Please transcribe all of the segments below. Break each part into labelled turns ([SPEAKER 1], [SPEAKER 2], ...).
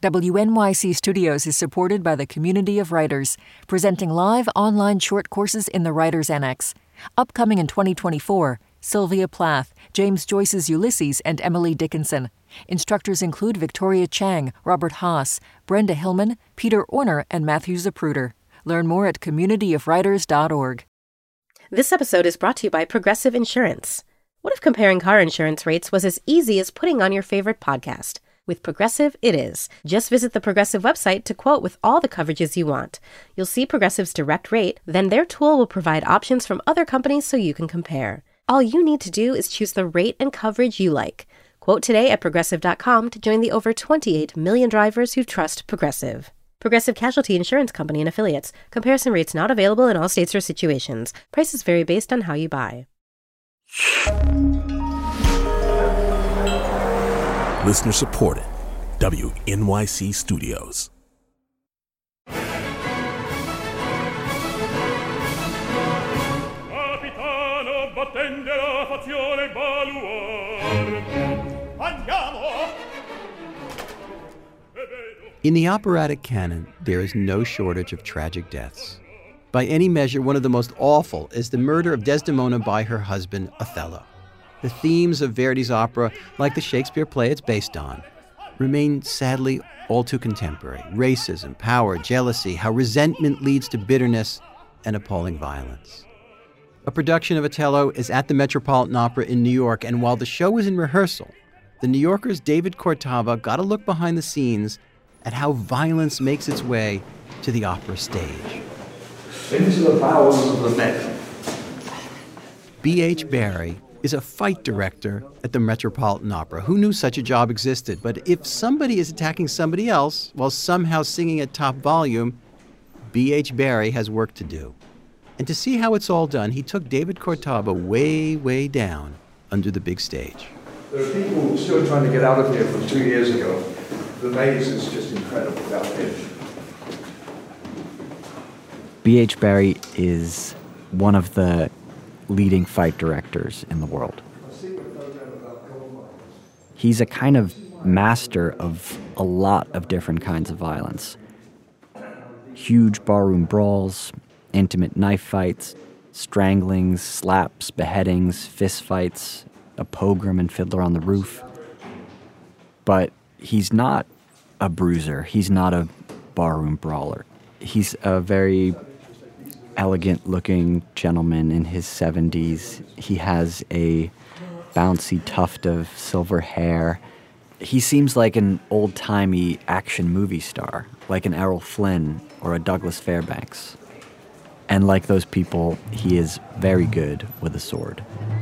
[SPEAKER 1] WNYC Studios is supported by the Community of Writers, presenting live online short courses in the Writers Annex. Upcoming in 2024, Sylvia Plath, James Joyce's Ulysses, and Emily Dickinson. Instructors include Victoria Chang, Robert Haas, Brenda Hillman, Peter Orner, and Matthew Zapruder. Learn more at communityofwriters.org.
[SPEAKER 2] This episode is brought to you by Progressive Insurance. What if comparing car insurance rates was as easy as putting on your favorite podcast? With Progressive, it is. Just visit the Progressive website to quote with all the coverages you want. You'll see Progressive's direct rate, then their tool will provide options from other companies so you can compare. All you need to do is choose the rate and coverage you like. Quote today at Progressive.com to join the over 28 million drivers who trust Progressive. Progressive Casualty Insurance Company and Affiliates. Comparison rates not available in all states or situations. Prices vary based on how you buy.
[SPEAKER 3] Listener supported. WNYC Studios.
[SPEAKER 4] Capitano, battende la fazione baluardo. Andiamo!
[SPEAKER 5] In the operatic canon, there is no shortage of tragic deaths. By any measure, one of the most awful is the murder of Desdemona by her husband, Othello. The themes of Verdi's opera, like the Shakespeare play it's based on, remain sadly all too contemporary. Racism, power, jealousy, how resentment leads to bitterness and appalling violence. A production of Othello is at the Metropolitan Opera in New York, and while the show was in rehearsal, the New Yorker's David Cortava got a look behind the scenes at how violence makes its way to the opera stage.
[SPEAKER 6] Into the bowels of the Met.
[SPEAKER 5] B.H. Barry is a fight director at the Metropolitan Opera. Who knew such a job existed? But if somebody is attacking somebody else while somehow singing at top volume, B.H. Barry has work to do. And to see how it's all done, he took David Cortava way, way down under the big stage.
[SPEAKER 6] There are people still trying to get out of here from 2 years ago. The maze is just incredible without him.
[SPEAKER 7] B.H. Barry is one of the leading fight directors in the world. He's a kind of master of a lot of different kinds of violence. Huge barroom brawls, intimate knife fights, stranglings, slaps, beheadings, fist fights, a pogrom in Fiddler on the Roof. But he's not a bruiser. He's not a barroom brawler. He's a very elegant-looking gentleman in his 70s. He has a bouncy tuft of silver hair. He seems like an old-timey action movie star, like an Errol Flynn or a Douglas Fairbanks. And like those people, he is very good with a sword.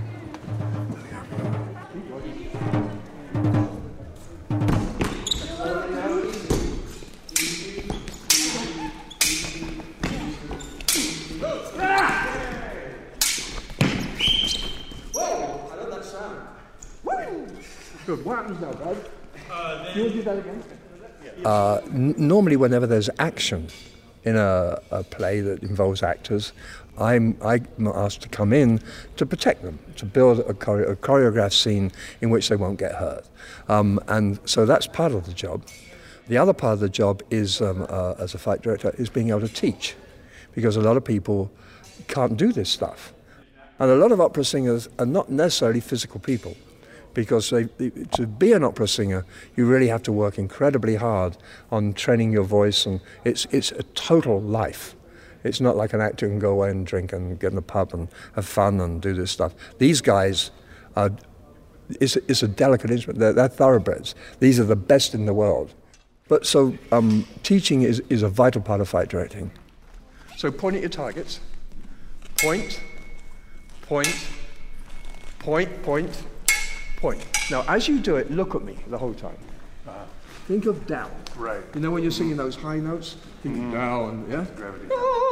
[SPEAKER 6] Good. What happens now, Dad? You want to do that again? Normally, whenever there's action in a play that involves actors, I'm asked to come in to protect them, to build a choreographed scene in which they won't get hurt. And so that's part of the job. The other part of the job is, as a fight director, is being able to teach, because a lot of people can't do this stuff. And a lot of opera singers are not necessarily physical people, because to be an opera singer, you really have to work incredibly hard on training your voice, and it's a total life. It's not like an actor can go away and drink and get in a pub and have fun and do this stuff. These guys it's a delicate instrument. They're thoroughbreds. These are the best in the world. But so teaching is a vital part of fight directing. So point at your targets. Point, point, point, point, point. Now, as you do it, look at me the whole time. Think of down.
[SPEAKER 8] Right.
[SPEAKER 6] You know when you're singing those high notes? Think down, yeah?
[SPEAKER 8] Gravity.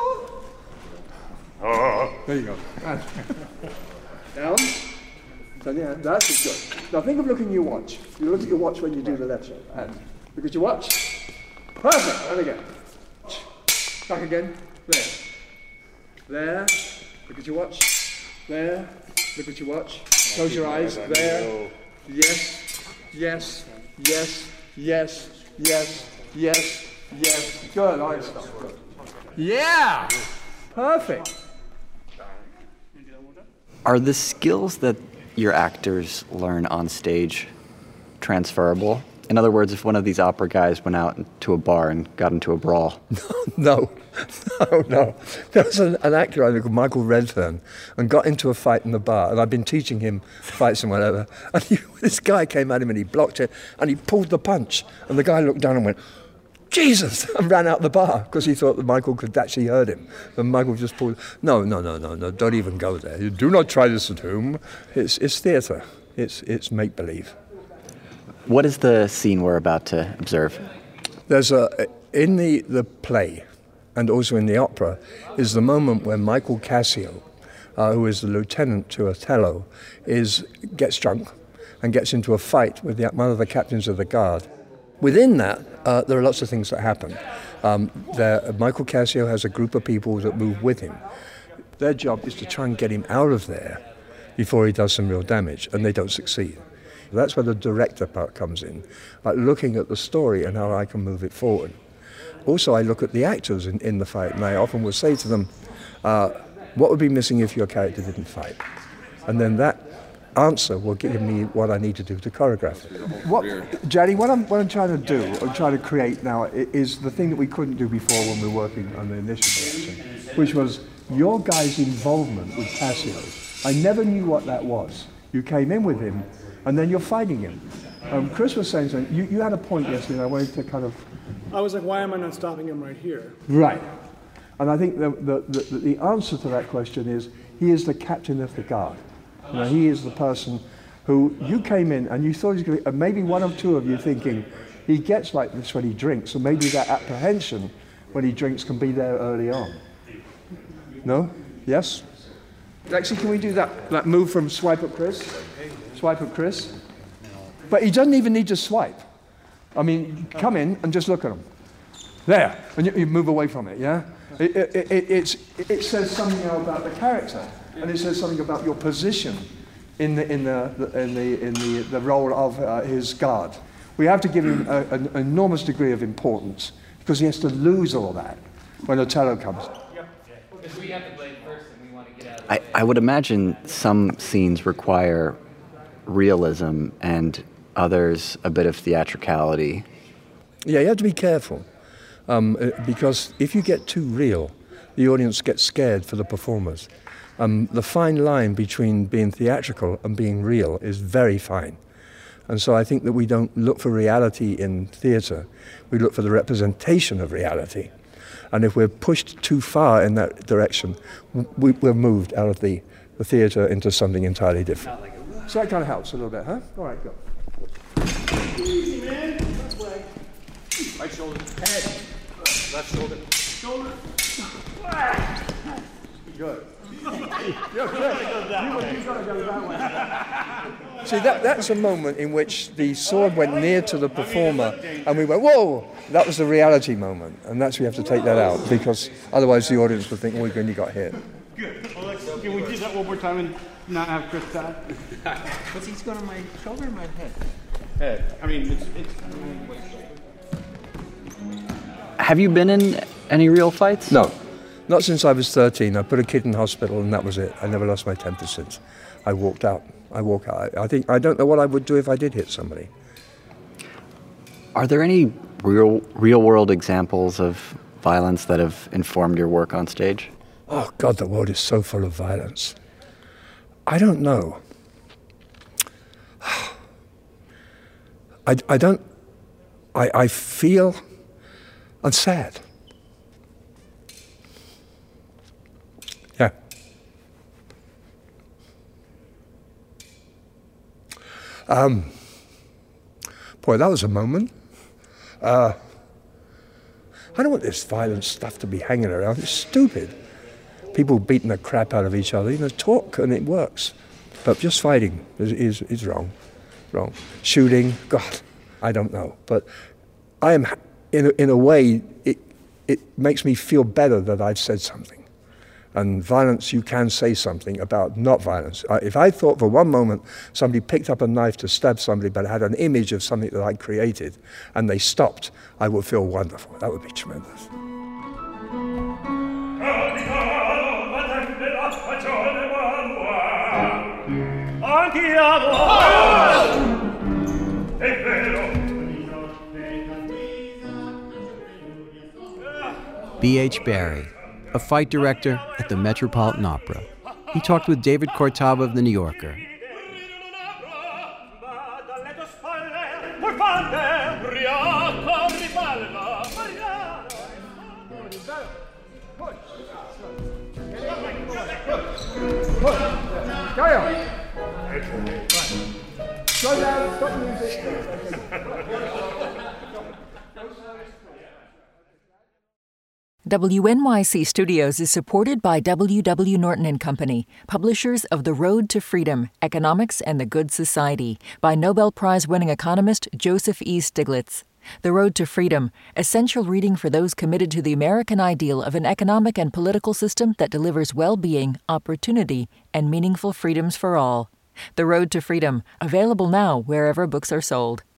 [SPEAKER 6] There you go. Down. So yeah, that's good. Now think of looking at your watch. You look at your watch when you do the left hand. Look at your watch. Perfect. And again. Back again. There. There. Look at your watch. There. Look at your watch. Close your eyes. There. Yes. Yes. Yes. Yes. Yes. Yes, yes, good. I stop. Good. Yeah, perfect.
[SPEAKER 7] Are the skills that your actors learn on stage transferable? In other words, if one of these opera guys went out to a bar and got into a brawl.
[SPEAKER 6] No. There was an actor I think called Michael Redfern and got into a fight in the bar, and I'd been teaching him fights and whatever, and this guy came at him and he blocked it and he pulled the punch, and the guy looked down and went, Jesus, and ran out the bar because he thought that Michael could actually hurt him. And Michael just pulled, no, don't even go there. You do not try this at home. It's theatre. It's make-believe.
[SPEAKER 7] What is the scene we're about to observe?
[SPEAKER 6] There's in the play and also in the opera is the moment where Michael Cassio, who is the lieutenant to Othello, gets drunk and gets into a fight with one of the captains of the guard. Within that, there are lots of things that happen. Michael Cassio has a group of people that move with him. Their job is to try and get him out of there before he does some real damage, and they don't succeed. That's where the director part comes in, like looking at the story and how I can move it forward. Also, I look at the actors in the fight, and I often will say to them, what would be missing if your character didn't fight? And then that answer will give me what I need to do to choreograph it. Jaddy, what I'm trying to do, I'm trying to create now, is the thing that we couldn't do before when we were working on the initial direction, which was your guy's involvement with Cassio. I never knew what that was. You came in with him, and then you're fighting him. Chris was saying something. You had a point yesterday, and I wanted to kind of...
[SPEAKER 8] I was like, why am I not stopping him right here?
[SPEAKER 6] Right. And I think the answer to that question is, he is the captain of the guard. You know, he is the person who you came in and you thought he was going to... maybe one or two of you thinking, he gets like this when he drinks, so maybe that apprehension when he drinks can be there early on. No? Yes? Lexi, can we do that move from swipe at Chris? Swipe at Chris. But he doesn't even need to swipe. I mean, come in and just look at him. There, and you move away from it, yeah? It says something about the character, and it says something about your position in the role of his guard. We have to give him an enormous degree of importance, because he has to lose all that when Othello comes.
[SPEAKER 9] Because we have to play first and we want to get out of
[SPEAKER 7] I would imagine some scenes require realism and others a bit of theatricality.
[SPEAKER 6] Yeah, you have to be careful, because if you get too real, the audience gets scared for the performers. The fine line between being theatrical and being real is very fine. And so I think that we don't look for reality in theatre, we look for the representation of reality. And if we're pushed too far in that direction, we're moved out of the theatre into something entirely different. So that kind of helps a little bit, huh? All right, go.
[SPEAKER 8] Easy, man. That's way.
[SPEAKER 4] Right shoulder. Head. Left shoulder.
[SPEAKER 8] Shoulder.
[SPEAKER 6] Good. You're good. You've got to go that way. See, that's a moment in which the sword went near to the performer and we went, whoa! That was the reality moment. And that's we have to take that out, because otherwise the audience would think, oh, when you got hit.
[SPEAKER 8] Good. Well, can we do that one more time and not have Chris die?
[SPEAKER 9] But he's going on my shoulder or my head?
[SPEAKER 8] Head. I mean, it's
[SPEAKER 7] Have you been in any real fights?
[SPEAKER 6] No. Not since I was 13. I put a kid in hospital and that was it. I never lost my temper since. I walked out. I don't know what I would do if I did hit somebody.
[SPEAKER 7] Are there any real world examples of violence that have informed your work on stage?
[SPEAKER 6] Oh God, the world is so full of violence. I don't know. I feel I'm sad. Yeah. Boy, that was a moment. I don't want this violent stuff to be hanging around. It's stupid. People beating the crap out of each other. You know, talk and it works. But just fighting is wrong. Wrong. Shooting, God, I don't know. But I am, in a way, it makes me feel better that I've said something. And violence, you can say something about not violence. If I thought for one moment somebody picked up a knife to stab somebody but had an image of something that I created and they stopped, I would feel wonderful. That would be tremendous.
[SPEAKER 5] B.H. Barry, a fight director at the Metropolitan Opera. He talked with David Cortava of The New Yorker.
[SPEAKER 1] WNYC Studios is supported by W.W. Norton & Company, publishers of The Road to Freedom, Economics and the Good Society, by Nobel Prize-winning economist Joseph E. Stiglitz. The Road to Freedom, essential reading for those committed to the American ideal of an economic and political system that delivers well-being, opportunity, and meaningful freedoms for all. The Road to Freedom, available now wherever books are sold.